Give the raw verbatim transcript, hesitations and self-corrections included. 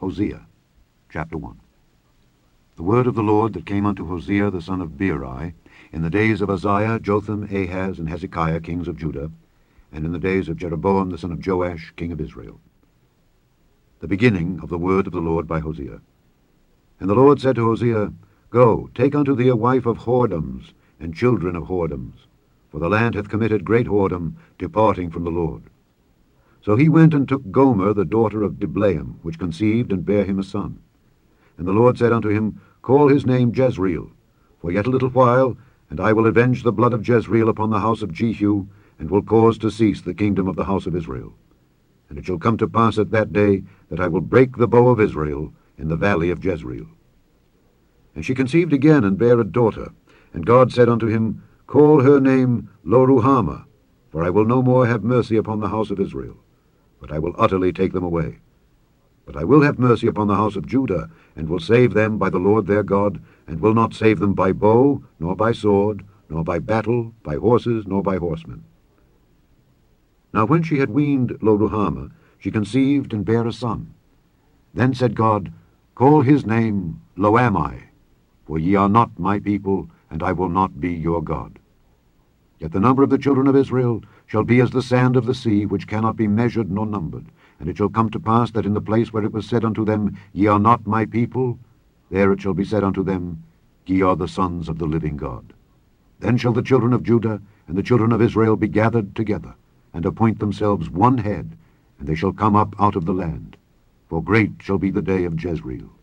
Hosea, chapter one. The word of the Lord that came unto Hosea the son of Beeri, in the days of Uzziah, Jotham, Ahaz, and Hezekiah, kings of Judah, and in the days of Jeroboam the son of Joash, king of Israel. The beginning of the word of the Lord by Hosea. And the Lord said to Hosea, Go, take unto thee a wife of whoredoms, and children of whoredoms, for the land hath committed great whoredom, departing from the Lord. So he went and took Gomer the daughter of Diblaim, which conceived and bare him a son. And the Lord said unto him, Call his name Jezreel, for yet a little while, and I will avenge the blood of Jezreel upon the house of Jehu, and will cause to cease the kingdom of the house of Israel. And it shall come to pass at that day, that I will break the bow of Israel in the valley of Jezreel. And she conceived again, and bare a daughter. And God said unto him, Call her name Lo-ruhamah, for I will no more have mercy upon the house of Israel, but I will utterly take them away. But I will have mercy upon the house of Judah, and will save them by the Lord their God, and will not save them by bow, nor by sword, nor by battle, by horses, nor by horsemen. Now when she had weaned Lo-ruhamah, she conceived and bare a son. Then said God, Call his name Lo-ammi, for ye are not my people, and I will not be your God. Yet the number of the children of Israel shall be as the sand of the sea, which cannot be measured nor numbered. And it shall come to pass that in the place where it was said unto them, Ye are not my people, there it shall be said unto them, Ye are the sons of the living God. Then shall the children of Judah and the children of Israel be gathered together, and appoint themselves one head, and they shall come up out of the land. For great shall be the day of Jezreel.